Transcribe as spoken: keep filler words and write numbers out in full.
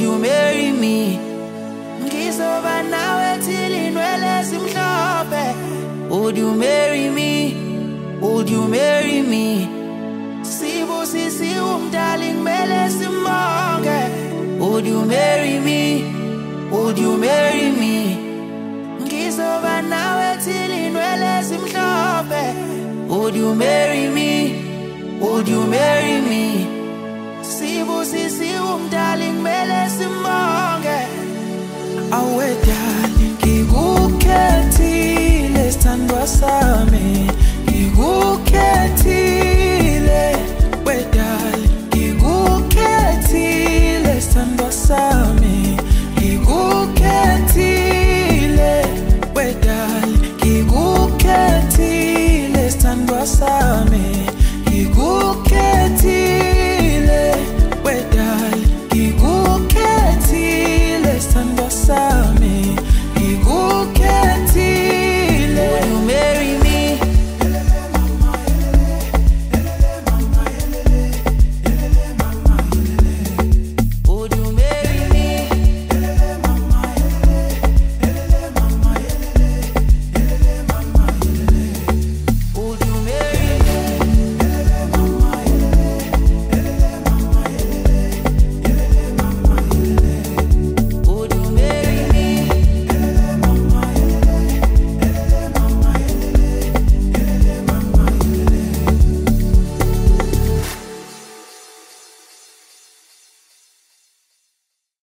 you marry me? Ngizoba nawe till inwele zimhlophe. Would you marry me? Would you marry me? Sibusisi umdali kumele simbonge. Would you marry me? Would you marry me? Ngizoba nawe till inwele zimhlophe. Would you marry me? Would you marry me? Sibusisi umdali